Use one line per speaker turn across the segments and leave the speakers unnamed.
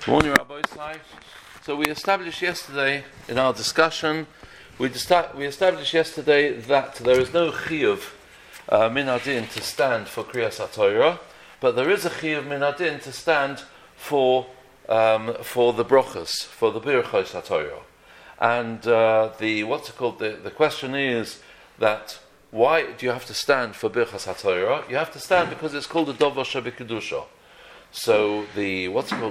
Morning, Rabbi Isai. So we established yesterday in our discussion, we established yesterday that there is no chiyuv min hadin to stand for Kriyas HaTorah, but there is a chiyuv min hadin to stand for the brochas, for the birchos HaTorah. And the question is that why do you have to stand for birchos HaTorah? You have to stand because it's called a dover shebekudusha. So the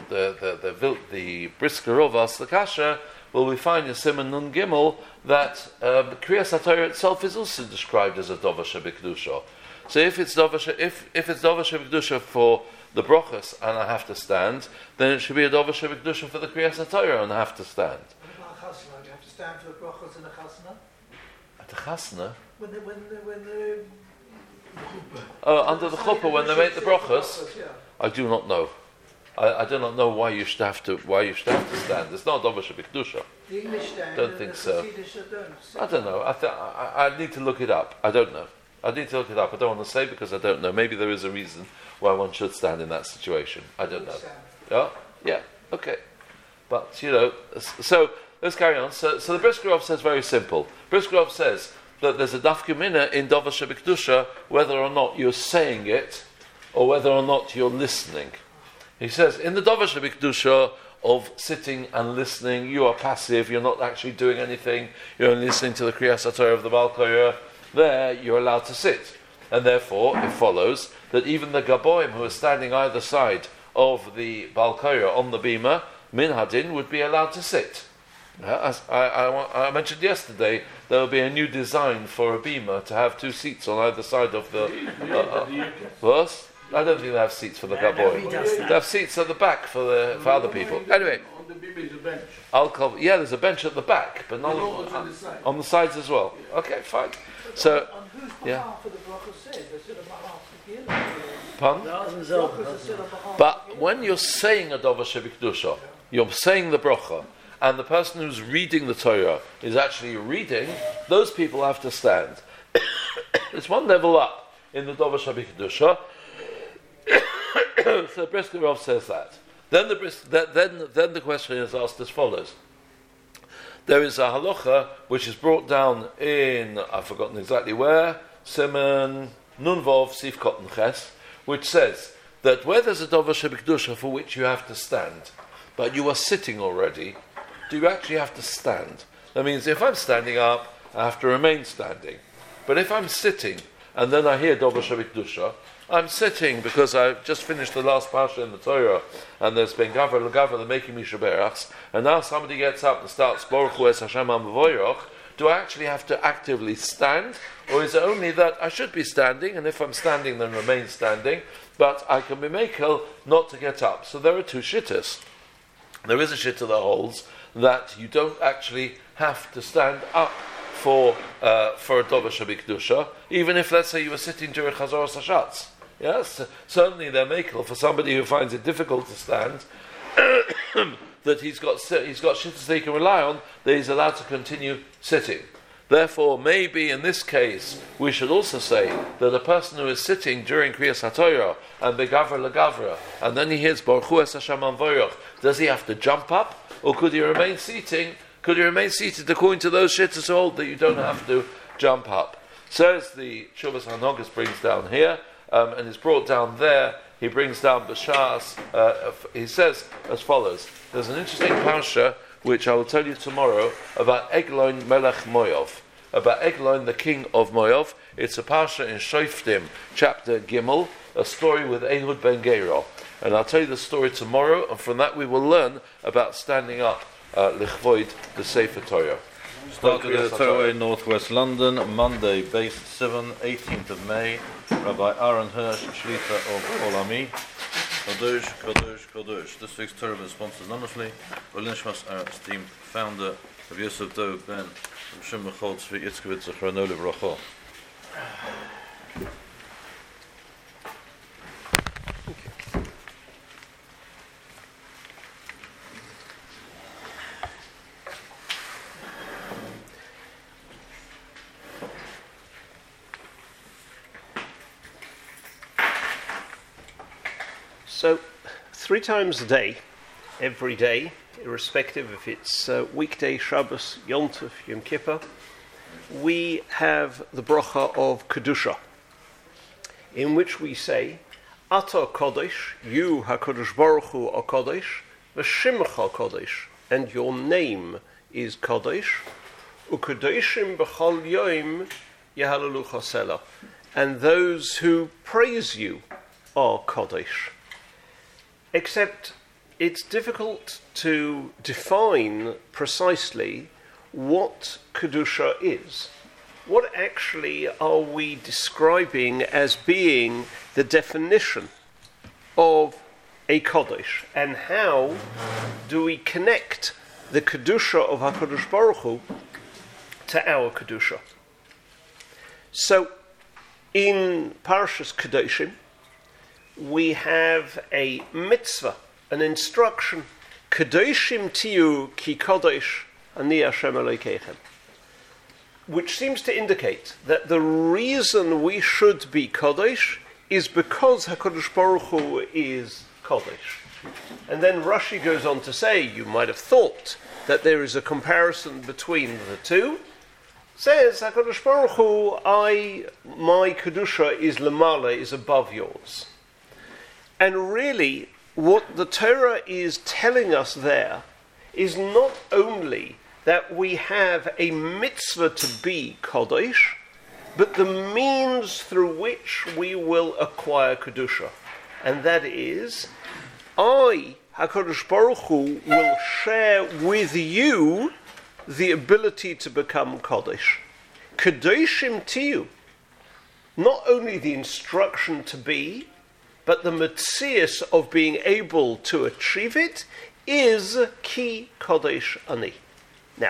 Brisker of us, the Kasha, well, we find in Simon Nun Gimel that Kriyas HaTorah itself is also described as a Dover Shebekdusha. So if it's Dover Shebekdusha for the Brochus and I have to stand, then it should be a Dover Shebekdusha for the Kriyas HaTorah and I have to stand.
What about Chasna? You have to stand for the Brochus and the Chasna?
At the Chasna?
When the
under the Chuppah when they make the Brochus?
Yeah.
I do not know. I do not know why you should have to stand. It's not Dover Shebekdusha.
The English stand.
Don't think so.
Don't.
I don't know. I need to look it up. I don't know. I need to look it up. I don't want to say because I don't know. Maybe there is a reason why one should stand in that situation. I don't know. Yeah. Okay. But so let's carry on. So the Briskerov says very simple. Briskerov says that there's a dafka mina in Dover Shebekdusha whether or not you're saying it or whether or not you're listening. He says, in the Dover Shebekdusha of sitting and listening, you are passive, you're not actually doing anything, you're only listening to the Kriyas HaTorah of the Baal Korah. There, you're allowed to sit. And therefore, it follows that even the Gaboim who are standing either side of the Baal Korah on the bima, min hadin, would be allowed to sit. As I mentioned yesterday, there will be a new design for a bima to have two seats on either side of the... What? I don't think they have seats for the Gaboim. They have seats at the back for other people. Anyway,
on the bima is a bench.
There's a bench at the back, but not on the sides as well. Okay, fine. So,
on whose behalf of the Brochus said? They said on behalf of the
pardon? But when you're saying a Dover Shebekdusha, you're saying the brocha, and the person who's reading the Torah is actually reading, those people have to stand. It's one level up in the Dover Shebekdusha. So Briskerov says that. Then the question is asked as follows. There is a halacha which is brought down in, I've forgotten exactly where, Simon Nunvov Sif Cotton Ches, which says that where there's a Dover Shebekdusha for which you have to stand, but you are sitting already, do you actually have to stand? That means if I'm standing up, I have to remain standing. But if I'm sitting, and then I hear Dover Shebekdusha, I'm sitting because I've just finished the last parsha in the Torah, and there's been Gavra L'Gavra, they're making me Shaberachs, and now somebody gets up and starts Baruch Hu Es Hashem HaMavoyach. Do I actually have to actively stand, or is it only that I should be standing, and if I'm standing, then remain standing, but I can be mekel not to get up? So there are two shittas. There is a shitta that holds that you don't actually have to stand up for a Dover Shebekdusha, even if, let's say, you were sitting during Chazor Hashatz. Yes, certainly they're makel for somebody who finds it difficult to stand, that he's got shittas that he can rely on, that he's allowed to continue sitting. Therefore, maybe in this case, we should also say that a person who is sitting during Kriyas HaTorah and Begavra L'Gavra, and then he hears Baruch Hu Es Hashem HaMavoyach, does he have to jump up, or could he remain seating? Could you remain seated according to those shittas who hold that you don't have to jump up? So as the Shuvas HaNogas brings down here, and is brought down there, he brings down Bashas, he says as follows. There's an interesting parsha, which I will tell you tomorrow, about Eglon Melech Moav, about Eglon, the king of Moav. It's a parsha in Shoftim, chapter Gimel, a story with Ehud ben Gero. And I'll tell you the story tomorrow, and from that we will learn about standing up Lichvoid, the Sefer Torah.
Started at Torah Northwest London, Monday, base 7, 18th of May. Rabbi Aaron Hirsch, Shlita of Olami. Kadosh, Kadosh, Kadosh. This week's Torah is sponsored anonymously by Linshmas, our esteemed founder of Yosef Dov Ben, from Shem Mechol Tzvi Yitzkevitz Zechrono Livracha.
So, 3 times a day,
every day, irrespective if it's weekday, Shabbos, Yom Tov, Yom Kippur, we have the bracha of Kedusha, in which we say, Ata Kodesh, you HaKadosh Baruch Hu are Kodesh, V'shimcha Kodesh, and your name is Kodesh, U'Kodeshim B'chol Yom Yehalalu Chosela, and those who praise you are Kodesh. Except it's difficult to define precisely what Kedusha is. What actually are we describing as being the definition of a Kodesh? And how do we connect the Kedusha of HaKadosh Baruch Hu to our Kedusha? So, in Parashas Kedoshim, we have a mitzvah, an instruction, Kedoshim tiyu ki kodesh ani Hashem Elokeichem, which seems to indicate that the reason we should be Kodesh is because HaKadosh Baruch Hu is Kodesh. And then Rashi goes on to say, you might have thought that there is a comparison between the two. Says HaKadosh Baruch Hu, my Kedusha is lemala, is above yours. And really, what the Torah is telling us there is not only that we have a mitzvah to be Kodesh, but the means through which we will acquire Kedusha. And that is, I, HaKadosh Baruch Hu, will share with you the ability to become Kodesh. Kedoshim tiyu, not only the instruction to be, but the metzias of being able to achieve it is ki Kodesh ani. Now,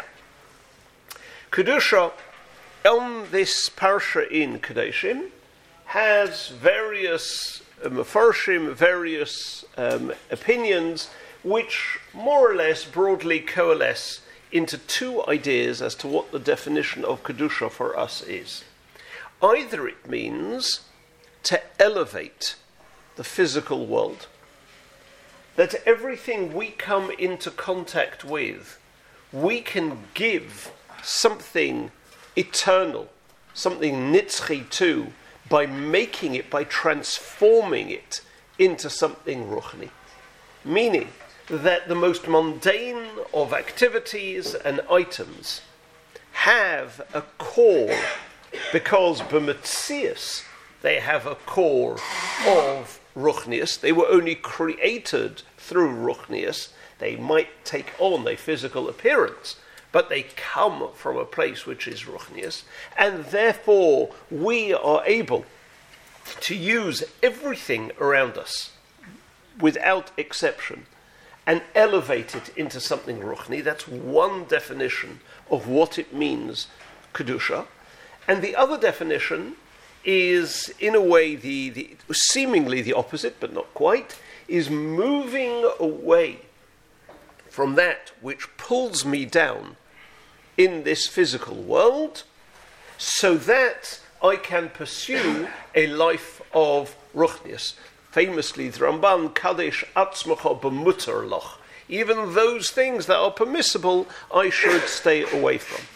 Kedusha, on this parsha in Kedoshim, has various mefarshim, various opinions, which more or less broadly coalesce into two ideas as to what the definition of Kedusha for us is. Either it means to elevate the physical world, that everything we come into contact with, we can give something eternal, something nitzchi to, by making it, by transforming it into something ruchni. Meaning that the most mundane of activities and items have a core, because b'metzias they have a core of ruchnius. They were only created through ruchnius. They might take on a physical appearance, but they come from a place which is ruchnius, and therefore we are able to use everything around us, without exception, and elevate it into something ruchni. That's one definition of what it means, Kedusha. And the other definition is, in a way, the seemingly the opposite, but not quite, is moving away from that which pulls me down in this physical world, so that I can pursue a life of ruchnius. Famously, the Ramban, Kadesh atzmacha b'mutar loch. Even those things that are permissible, I should stay away from.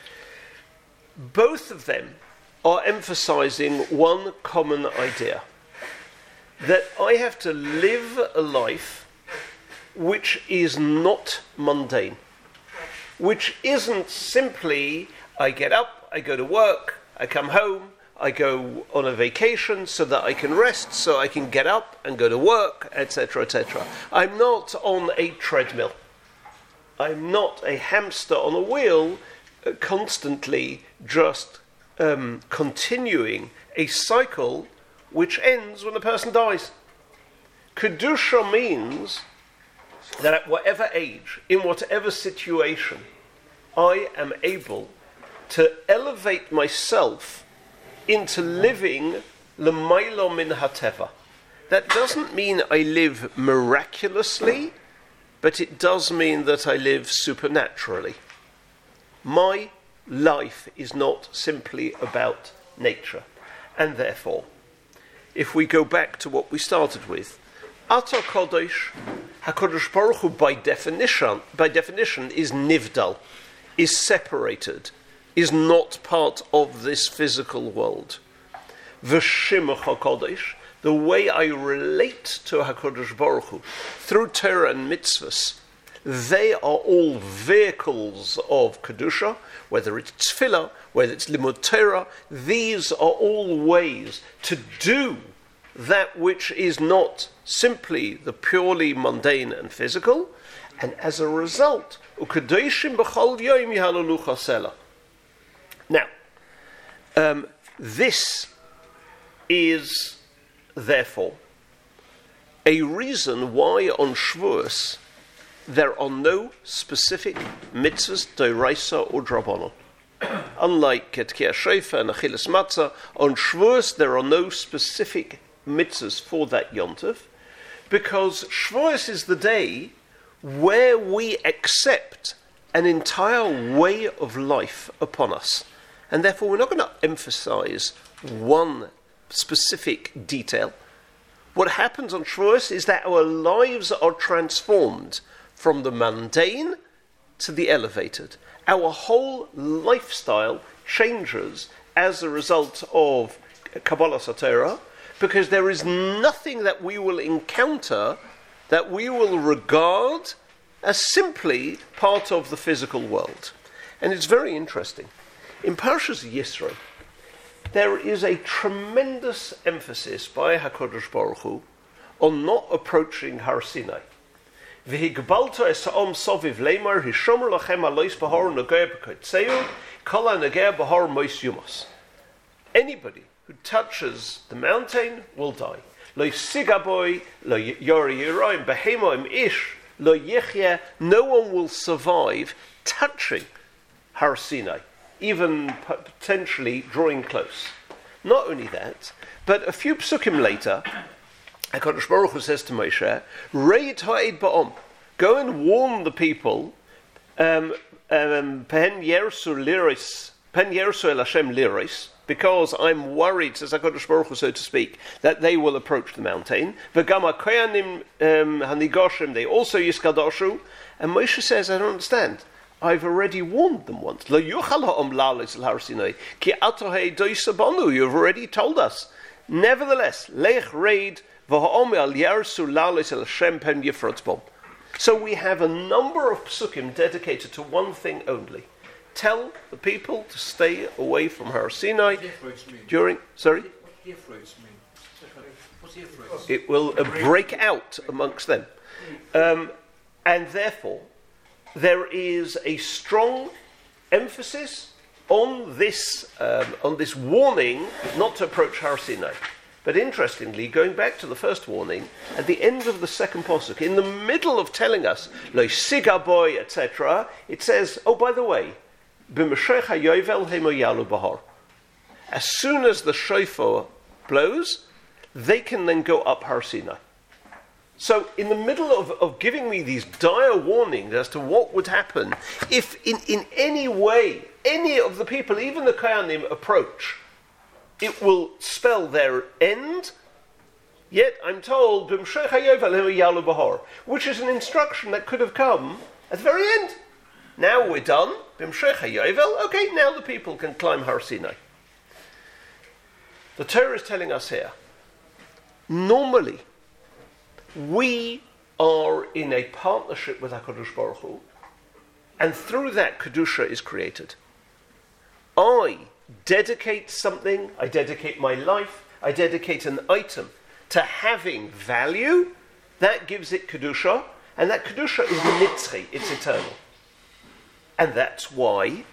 Both of them are emphasizing one common idea, that I have to live a life which is not mundane, which isn't simply I get up, I go to work, I come home, I go on a vacation so that I can rest, so I can get up and go to work, etc., etc. I'm not on a treadmill. I'm not a hamster on a wheel, constantly just continuing a cycle which ends when the person dies. Kedusha means that at whatever age, in whatever situation, I am able to elevate myself into living l'maylo min hateva. That doesn't mean I live miraculously, but it does mean that I live supernaturally. My life is not simply about nature. And therefore, if we go back to what we started with, Ata Kodesh, HaKadosh Baruch Hu, by definition, is nivdal, is separated, is not part of this physical world. V'shimach HaKadosh, the way I relate to HaKadosh Baruch Hu through Torah and mitzvahs, they are all vehicles of Kedusha, whether it's Tefillah, whether it's Limud Torah. These are all ways to do that which is not simply the purely mundane and physical, and as a result, Ukadoshim b'chol yom yihalalu chasela. Now, this is therefore a reason why on Shavuos there are no specific mitzvahs, d'oraisa or drabanan. Unlike Tkiyah Shofar and Achilas Matzah, on Shavuos there are no specific mitzvahs for that Yontif, because Shavuos is the day where we accept an entire way of life upon us. And therefore we're not going to emphasize one specific detail. What happens on Shavuos is that our lives are transformed from the mundane to the elevated. Our whole lifestyle changes as a result of Kabbalah Satira, because there is nothing that we will encounter that we will regard as simply part of the physical world. And it's very interesting. In Parshas Yisro, there is a tremendous emphasis by HaKadosh Baruch Hu on not approaching Har Sinai. V'higbalto es ha'om soviv leimar hishomer lachem alois b'hor nogea b'kotzeu kol ha'nogea b'hor mois yumos. Anybody who touches the mountain will die. Lo sigaboy, lo yori yirayim, behemoim ish, lo yichye. No one will survive touching Har Sinai, even potentially drawing close. Not only that, but a few psukim later, HaKadosh Baruch Hu says to Moshe, Reit ha'ed ba'om, go and warn the people, pen yersu el Hashem liris, because I'm worried, says HaKadosh Baruch Hu, so to speak, that they will approach the mountain. V'gam ha'koyanim hanigoshim, they also yiskadoshu. And Moshe says, I don't understand. I've already warned them once. Lo yuchal ha'om la'alos el Har Sinai, ki ato ha'edoisa banu, you've already told us. Nevertheless, lech reid v'ha'om el yarsu la'alos el Hashem pen yifrotz bom. So we have a number of psukim dedicated to one thing only. Tell the people to stay away from Har Sinai during... Sorry?
What do fruits mean? What's the fruits?
It will break out amongst them. And therefore, there is a strong emphasis on this warning not to approach Har Sinai. But interestingly, going back to the first warning, at the end of the second posuk, in the middle of telling us, Lo sigaboy, etc., it says, oh, by the way, B'meshech hayovel hemoyalu bahar. As soon as the shofar blows, they can then go up Har Sinai. So in the middle of giving me these dire warnings as to what would happen if in any way, any of the people, even the Kohanim, approach, it will spell their end. Yet I'm told, B'mshech hayovel hemoyalu bahar, which is an instruction that could have come at the very end. Now we're done. B'mshech hayovel. Okay, now the people can climb Har Sinai. The Torah is telling us here, normally, we are in a partnership with HaKadosh Baruch Hu, and through that, Kedusha is created. I dedicate something, I dedicate my life, I dedicate an item to having value, that gives it Kedusha, and that Kedusha is nitzchi, it's eternal. And that's why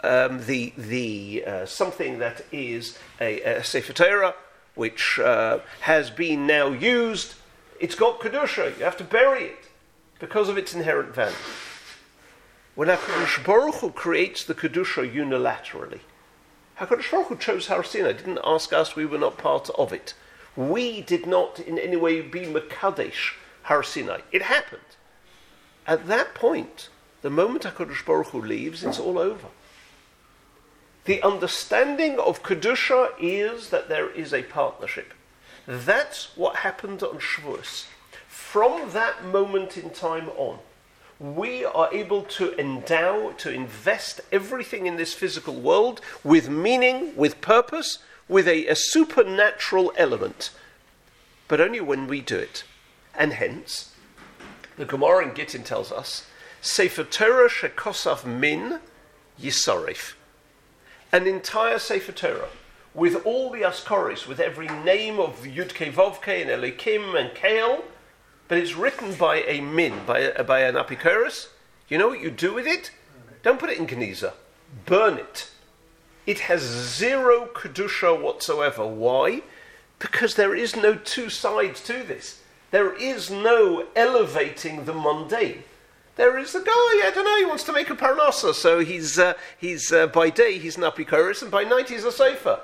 something that is a Sefer Torah, which has been now used, it's got Kedusha. You have to bury it because of its inherent value. When HaKadosh Baruch Hu creates the Kedusha unilaterally, HaKadosh Baruch Hu chose Har Sinai, didn't ask us, we were not part of it. We did not in any way be Mekadesh Har Sinai. It happened. At that point, the moment HaKadosh Baruch Hu leaves, it's all over. The understanding of Kedusha is that there is a partnership. That's what happened on Shavuos. from that moment in time on, we are able to endow, to invest everything in this physical world with meaning, with purpose, with a supernatural element. But only when we do it. And hence, the Gemara in Gittin tells us, Sefer Torah shekosav min yisoref. An entire Sefer Torah, with all the askaris, with every name of Yudke Vovke and Elikim and Kael, but it's written by a min, by an apikoros. You know what you do with it? Don't put it in Geniza. Burn it. It has zero kedusha whatsoever. Why? Because there is no two sides to this. There is no elevating the mundane. There is a guy, I don't know, he wants to make a parnasa, so he's by day he's an apikoros, and by night he's a sefer.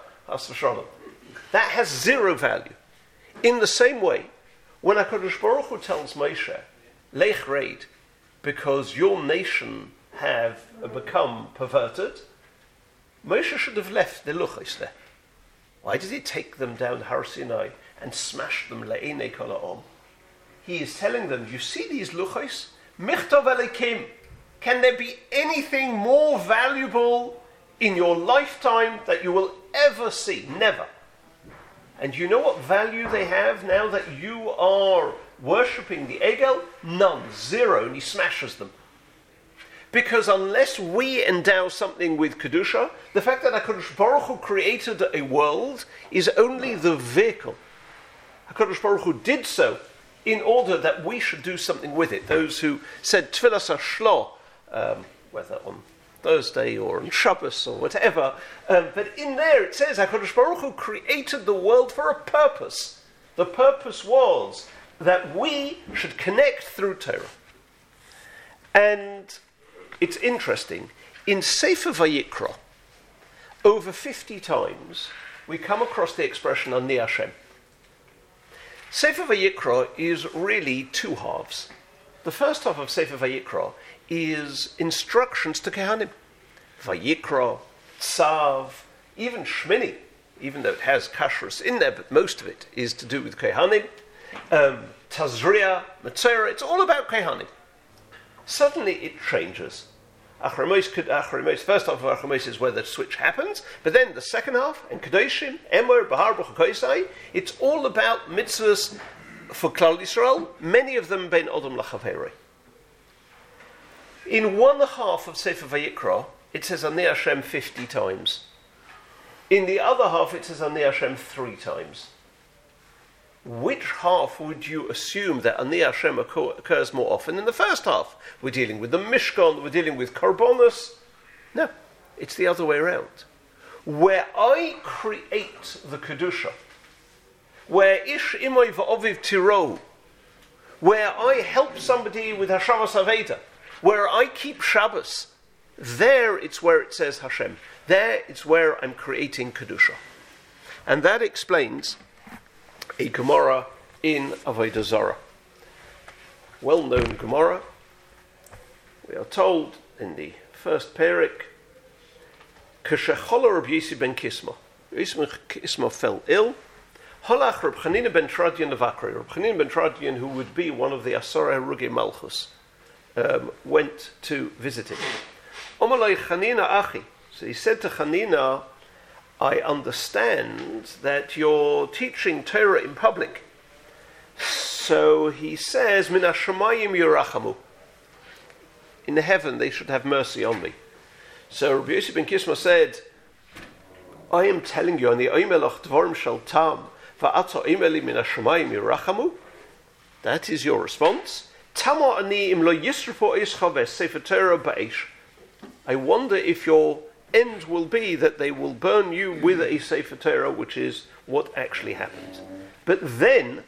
That has zero value. In the same way, when HaKadosh Baruch Hu tells Moshe, Lech Reid, because your nation have become perverted, Moshe should have left the luchos there. Why did he take them down Har Sinai and smash them le'enei kol ha'om? He is telling them, you see these luchos? Michtov Elikim. Can there be anything more valuable in your lifetime that you will ever see? Never. And you know what value they have now that you are worshipping the Egel? None. Zero. And he smashes them. Because unless we endow something with Kedusha, the fact that HaKadosh Baruch Hu created a world is only the vehicle. HaKadosh Baruch Hu did so in order that we should do something with it. Those who said Tfilas HaShlo, whether on Thursday or on Shabbos or whatever, but in there it says HaKadosh Baruch Hu created the world for a purpose. The purpose was that we should connect through Torah. And it's interesting, in Sefer Vayikra, over 50 times, we come across the expression Ani Hashem. Sefer Vayikra is really two halves. The first half of Sefer Vayikra is instructions to Kehanim. Vayikra, Tzav, even Shmini, even though it has kashrus in there, but most of it is to do with Kehanim. Tazria, Metzora, it's all about Kehanim. Suddenly it changes. Achrimos, first half of Achrimos is where the switch happens, but then the second half, and Kedoshim, Emor, Bahar, B'chakoisai, it's all about mitzvahs for Klal Yisrael, many of them ben Odom Lachaveri. In one half of Sefer Vayikra, it says Ani Hashem 50 times. In the other half, it says Ani Hashem 3 times. Which half would you assume that Ani Hashem occurs more often? In the first half, we're dealing with the Mishkan, we're dealing with Korbanos. No, it's the other way around. Where I create the Kedusha, where Ish Imoy V'Oviv Tiro, where I help somebody with Hashavas Aveda, where I keep Shabbos, there it's where it says Hashem. There it's where I'm creating Kedusha. And that explains a Gemara in Avodah Zarah. Well-known Gemara. We are told in the first Perek, Keshechola Reb Yisi ben Kisma. Yisi ben Kisma fell ill. Holach Reb Chanina ben Tradian Levakri. Reb Chanina ben Tradian, who would be one of the Asara Herugei Malchus, went to visit him. Omalei Chanina Achi. So he said to Chanina, I understand that you're teaching Torah in public. So he says, Min hashamayim yirachamu. In heaven they should have mercy on me. So Rabbi Yosef ben Kisma said, I am telling you, Ani oimelach dvorim shel tam, va'ata oimeli min hashamayim yirachamu. That is your response. Tama ani im lo yisrafo eis chaves sefer Torah ba'esh. I wonder if your end will be that they will burn you with a Sefer Torah, which is what actually happened. But then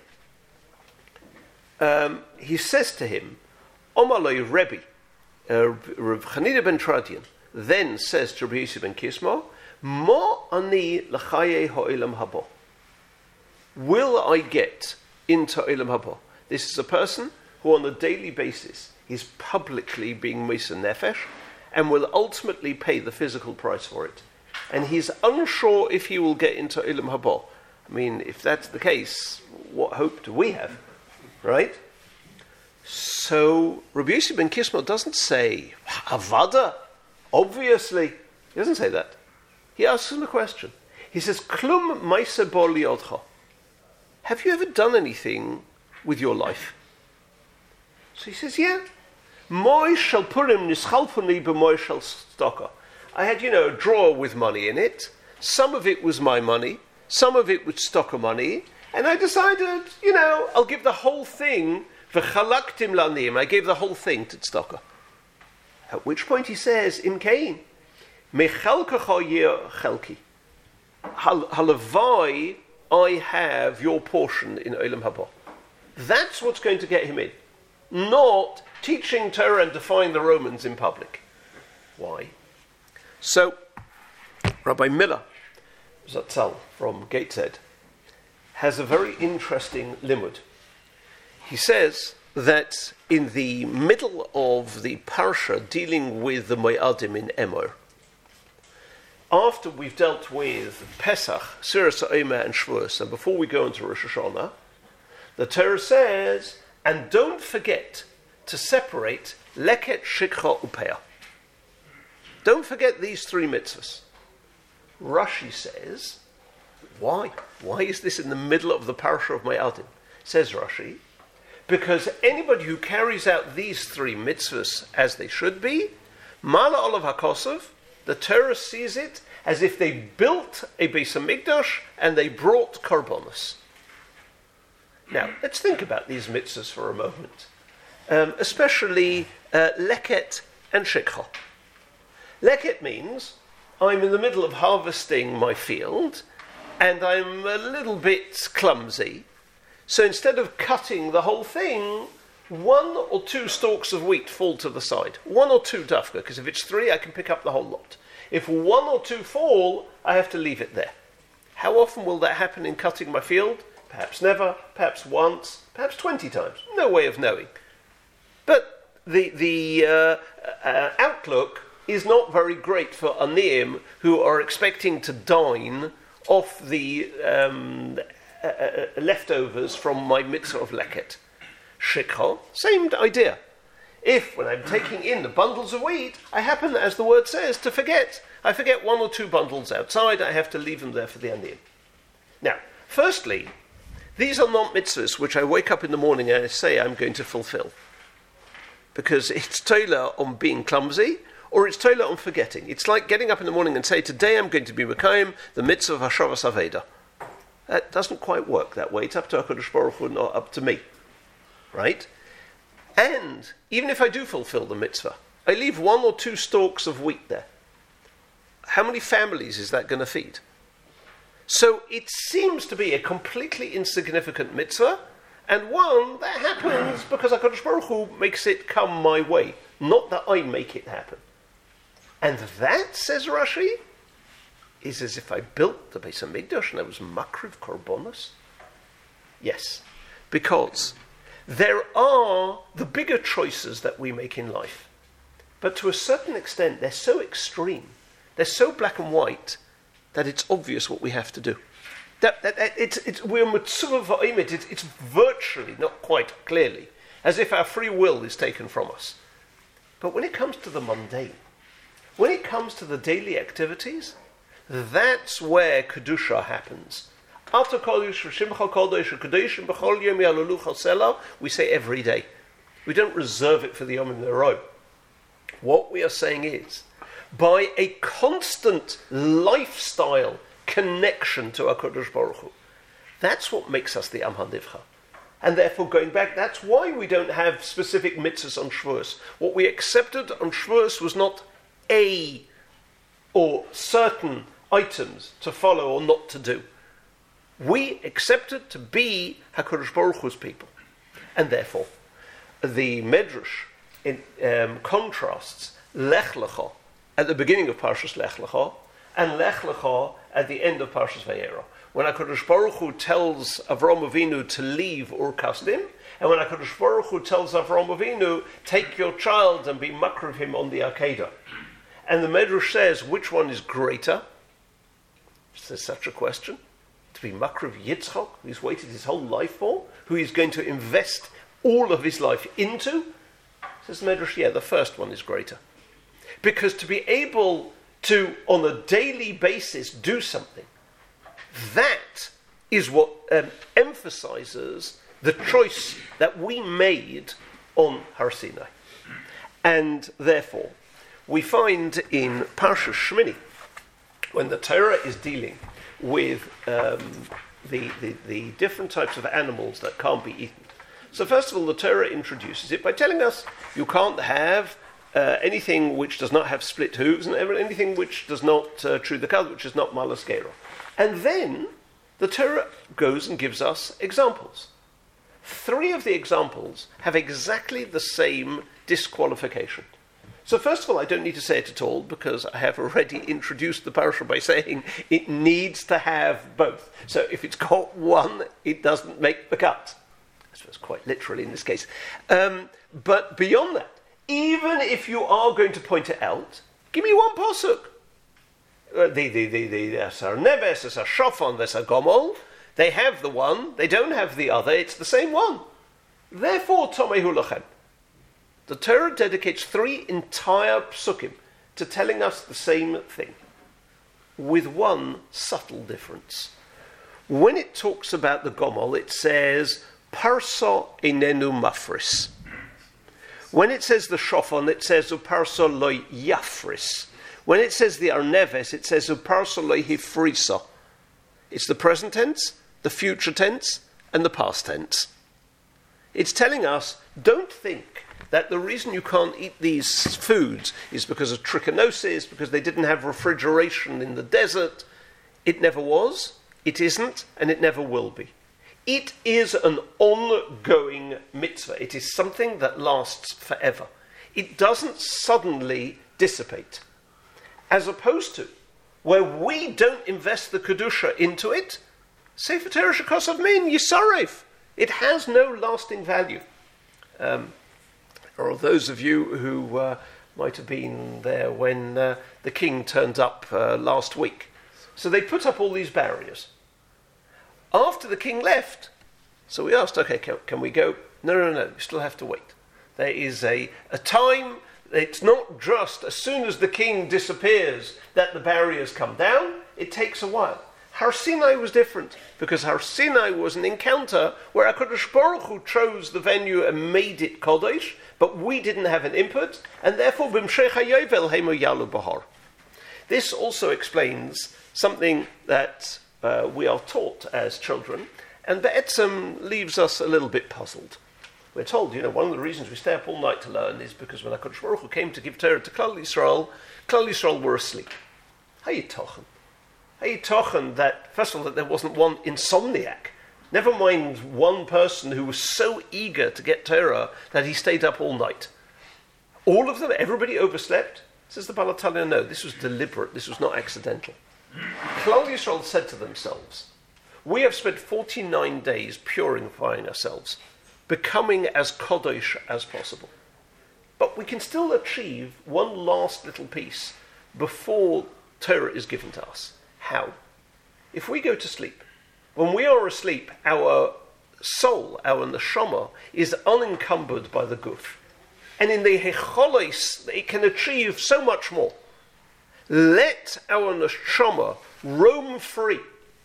he says to him, Omaloi Rebbe, Rav Chanina ben Tradian, then says to Rabbi Yosef ben Kisma, Mo ani l'chaye ha'olam haba. Will I get into Olam haba? This is a person who on a daily basis is publicly being Mesa Nefesh, and will ultimately pay the physical price for it. And he's unsure if he will get into Olam Haba. I mean, if that's the case, what hope do we have? Right? So Rabbi Yossi ben Kisma doesn't say, Avada, obviously. He doesn't say that. He asks him a question. He says, Klum maise bo liodcha. Have you ever done anything with your life? So he says, yeah. Moi shel purim nischalpuni b'moi shel stoka. I had, a drawer with money in it. Some of it was my money. Some of it was stocker money. And I decided, I'll give the whole thing, v'chalaktim lanim. I gave the whole thing to stocker. At which point he says, Im Kain, mechalkacha yeh chelki. Halavai, I have your portion in Olam Haba. That's what's going to get him in. Not teaching Torah and defying the Romans in public. Why? So, Rabbi Miller Zatzal from Gateshead has a very interesting limud. He says that in the middle of the parsha dealing with the Mo'adim in Emor, after we've dealt with Pesach, Siras Ha'omer and Shavuos, and before we go into Rosh Hashanah, the Torah says, and don't forget to separate Leket, Shikha, Upeah. Don't forget these three mitzvahs. Rashi says, why? Why is this in the middle of the parasha of Mo'adim? Says Rashi, because anybody who carries out these three mitzvahs as they should be, Mala Olav HaKosov, the Torah sees it as if they built a Beis HaMikdash and they brought korbanos. Now, let's think about these mitzvahs for a moment, especially Leket and Shikha. Leket means I'm in the middle of harvesting my field and I'm a little bit clumsy. So instead of cutting the whole thing, 1 or 2 stalks of wheat fall to the side. 1 or 2 dafka, because if it's 3, I can pick up the whole lot. If 1 or 2 fall, I have to leave it there. How often will that happen in cutting my field? Perhaps never, perhaps once, perhaps 20 times. No way of knowing. But the outlook is not very great for Aniyim who are expecting to dine off the leftovers from my mitzvah of Leket. Shikha, same idea. If, when I'm taking in the bundles of wheat, I happen, as the word says, to forget. I forget 1 or 2 bundles outside, I have to leave them there for the Aniyim. Now, firstly, these are not mitzvahs which I wake up in the morning and I say I'm going to fulfill. Because it's Torah on being clumsy, or it's Torah on forgetting. It's like getting up in the morning and say, today I'm going to be Mekayim, the mitzvah of Hashavas Aveda. That doesn't quite work that way. It's up to HaKadosh Baruch Hu, not up to me. Right? And even if I do fulfill the mitzvah, I leave 1 or 2 stalks of wheat there. How many families is that going to feed? So it seems to be a completely insignificant mitzvah, and one that happens because HaKadosh Baruch Hu makes it come my way, not that I make it happen. And that, says Rashi, is as if I built the Beis HaMikdash and I was makriv korbanos. Yes, because there are the bigger choices that we make in life, but to a certain extent they're so extreme, they're so black and white, that it's obvious what we have to do. We're mitzvah va'omet. It's virtually, not quite clearly, as if our free will is taken from us. But when it comes to the mundane, when it comes to the daily activities, that's where Kedusha happens. After Kodesh, Shimcha Kodesh, Kodeshim B'chol Yom Yalalu Chosela, we say every day. We don't reserve it for the Yom Norah. What we are saying is, by a constant lifestyle connection to HaKadosh Baruch Hu, that's what makes us the Am HaNivcha. And therefore, going back, that's why we don't have specific mitzvahs on Shavuos. What we accepted on Shavuos was not a or certain items to follow or not to do. We accepted to be HaKadosh Baruch Hu's people. And therefore, the Medrash contrasts Lech Lecha at the beginning of Parshas Lech Lecha and Lech Lecha at the end of Parshas Vayera. When HaKadosh Baruch Hu tells Avraham Avinu to leave Ur Kasdim, and when HaKadosh Baruch Hu tells Avraham Avinu, take your child and be makriv him on the Akedah. And the Medrash says, which one is greater? There's such a question. To be makriv Yitzchak, who he's waited his whole life for, who he's going to invest all of his life into, Says the Medrash, yeah, the first one is greater. Because to be able to, on a daily basis, do something, that is what emphasizes the choice that we made on Har Sinai. And therefore, we find in Parsha Shmini, when the Torah is dealing with the different types of animals that can't be eaten. So first of all, the Torah introduces it by telling us you can't have anything which does not have split hooves and anything which does not chew the cud, which is not malas gero. And then the Torah goes and gives us examples. 3 of the examples have exactly the same disqualification. So first of all, I don't need to say it at all because I have already introduced the parasha by saying it needs to have both. So if it's got one, it doesn't make the cut. I suppose quite literally in this case. But beyond that, even if you are going to point it out, give me one pasuk. The Asar Neves, Asar Shofan, Asar Gomol, they have the one, they don't have the other, it's the same one. Therefore, Tomehu Lachem. The Torah dedicates 3 entire psukim to telling us the same thing, with one subtle difference. When it talks about the Gomol, it says, Parso enenu mafris. When it says the Shofan, it says, Uparso loy yafris. When it says the Arneves, it says, Uparso loy hifrisa. It's the present tense, the future tense, and the past tense. It's telling us, don't think that the reason you can't eat these foods is because of trichinosis, because they didn't have refrigeration in the desert. It never was, it isn't, and it never will be. It is an ongoing mitzvah. It is something that lasts forever. It doesn't suddenly dissipate. As opposed to, where we don't invest the Kedusha into it, Sefer Torah Shekosov Min, Yisaref. It has no lasting value. Or those of you who might have been there when the king turned up last week. So they put up all these barriers. After the king left, so we asked, okay, can we go? No, we still have to wait. There is a time, it's not just as soon as the king disappears that the barriers come down, it takes a while. Har Sinai was different, because Har Sinai was an encounter where HaKadosh Baruch Hu chose the venue and made it Kodesh, but we didn't have an input, and therefore B'mshech HaYovel Hemo Yalu Bahar. This also explains something that we are taught as children, and Be'etzem leaves us a little bit puzzled. We're told, one of the reasons we stay up all night to learn is because when HaKadosh Baruch Hu came to give Torah to Klal Yisrael were asleep. Hayitochen that, first of all, that there wasn't one insomniac. Never mind one person who was so eager to get Torah that he stayed up all night. All of them, everybody overslept? Says the Balatanya, no, this was deliberate, this was not accidental. Klal Yisrael said to themselves, we have spent 49 days purifying ourselves, becoming as Kodesh as possible. But we can still achieve one last little piece before Torah is given to us. How? If we go to sleep, when we are asleep, our soul, our neshama, is unencumbered by the guf. And in the hecholos, it can achieve so much more. Let our neshama roam free,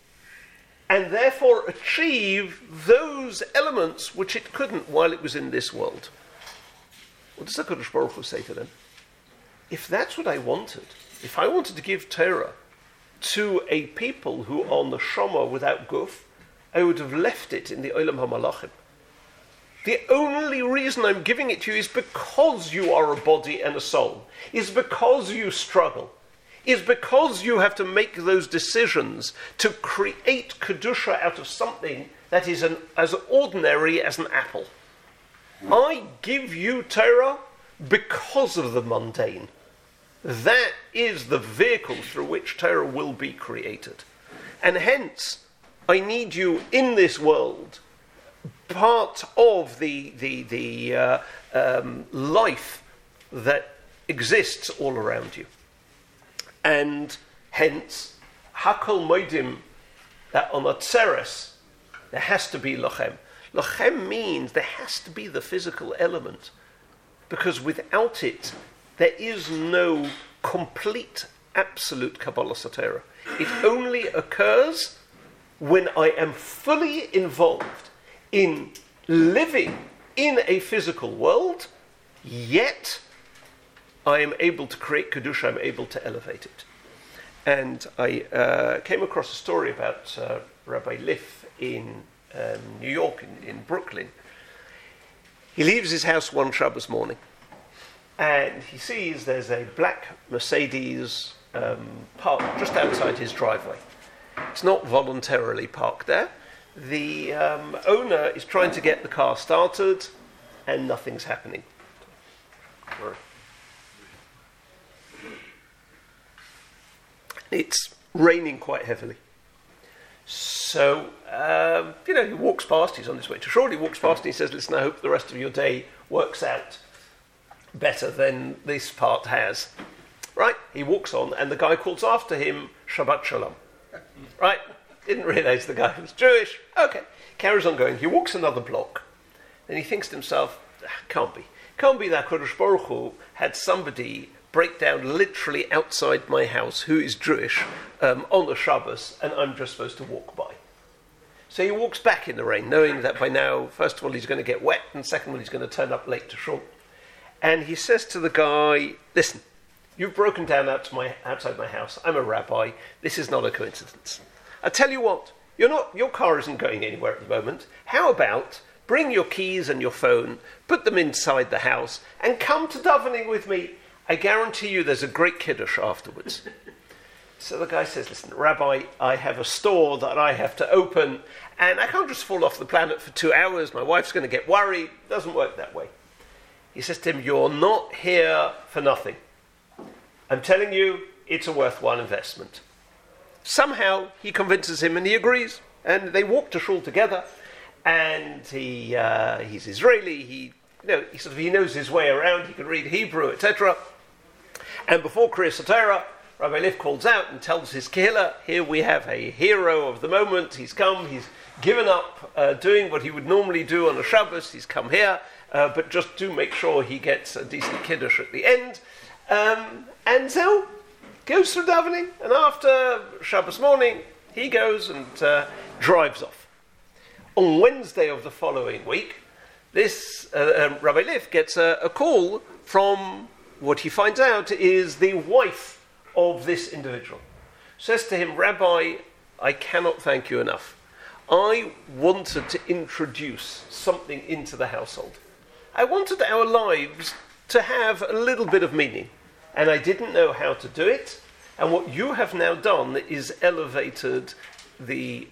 and therefore achieve those elements which it couldn't while it was in this world. What does HaKadosh Baruch Hu say to them? If that's what I wanted, if I wanted to give Torah to a people who are neshama without guf, I would have left it in the Olam HaMalachim. The only reason I'm giving it to you is because you are a body and a soul, is because you struggle, is because you have to make those decisions to create Kedusha out of something that is as ordinary as an apple. I give you Torah because of the mundane. That is the vehicle through which Torah will be created. And hence, I need you in this world, part of the life that exists all around you. And hence, Hakol Moedim, that on Atzeres, there has to be Lochem. Lochem means there has to be the physical element. because without it, there is no complete, absolute Kabbalah Satira. It only occurs when I am fully involved in living in a physical world, yet I am able to create Kedusha, I'm able to elevate it. And I came across a story about Rabbi Liff in New York, in Brooklyn. He leaves his house one Shabbos morning, and he sees there's a black Mercedes parked just outside his driveway. It's not voluntarily parked there. The owner is trying to get the car started, and nothing's happening. It's raining quite heavily. So, he walks past, he's on his way to shore, he walks past and he says, listen, I hope the rest of your day works out better than this part has. Right? He walks on, and the guy calls after him, Shabbat Shalom. Right? Didn't realise the guy was Jewish. Okay. Carries on going. He walks another block, and he thinks to himself, can't be that Kodesh Baruch Hu had somebody break down literally outside my house who is Jewish on the Shabbos, and I'm just supposed to walk by. So he walks back in the rain, knowing that by now, first of all, he's going to get wet, and second of all, he's going to turn up late to shul. And he says to the guy, listen, you've broken down outside my house. I'm a rabbi. This is not a coincidence. I tell you what, your car isn't going anywhere at the moment. How about bring your keys and your phone, put them inside the house, and come to davening with me. I guarantee you there's a great kiddush afterwards. So the guy says, listen, Rabbi, I have a store that I have to open, and I can't just fall off the planet for 2 hours. My wife's going to get worried. It doesn't work that way. He says to him, you're not here for nothing. I'm telling you, it's a worthwhile investment. Somehow he convinces him and he agrees. And they walk to shul together. And he's Israeli. He knows his way around. He can read Hebrew, etc. And before Kriyas HaTorah, Rabbi Liff calls out and tells his kehillah, here we have a hero of the moment. He's come. He's given up doing what he would normally do on a Shabbos. He's come here. But just do make sure he gets a decent kiddush at the end. And so goes through davening, and after Shabbos morning, he goes and drives off. On Wednesday of the following week, this Rabbi Liff gets a call from what he finds out is the wife of this individual. Says to him, Rabbi, I cannot thank you enough. I wanted to introduce something into the household. I wanted our lives to have a little bit of meaning, and I didn't know how to do it. And what you have now done is elevated the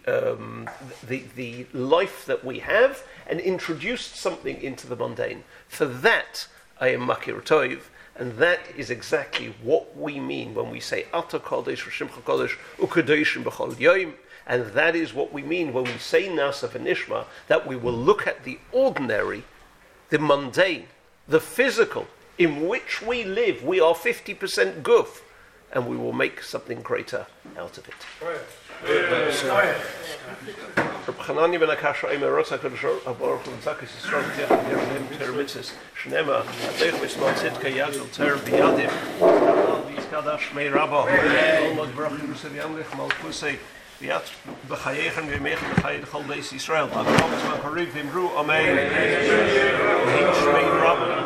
life that we have and introduced something into the mundane. For that, I am Makir Tov, and that is exactly what we mean when we say Ata Kodesh, Shimcha Kodesh, Ukadoshim B'chol Yom, and that is what we mean when we say Nasa V'Nishma, that we will look at the ordinary, the mundane, the physical, in which we live. We are 50% guf, and we will make something greater out of it. Reb Chananya ben Akasha Eimer Rotza Kodesh Baruch Hu Zakis Yisrael V'Yachem Ter Mitzvos Shnema Adeich Mismal Tzidka Yadol Ter B'Yadim V'Yizkadash Shmei Rabba Olod Baruch Hu Rusev Yamlech Malkusei V'Yat B'Chayechem V'Yemechem B'Chayei D'Chol Beis Yisrael B'Chol Beis Yisrael Amen Shmei Rabba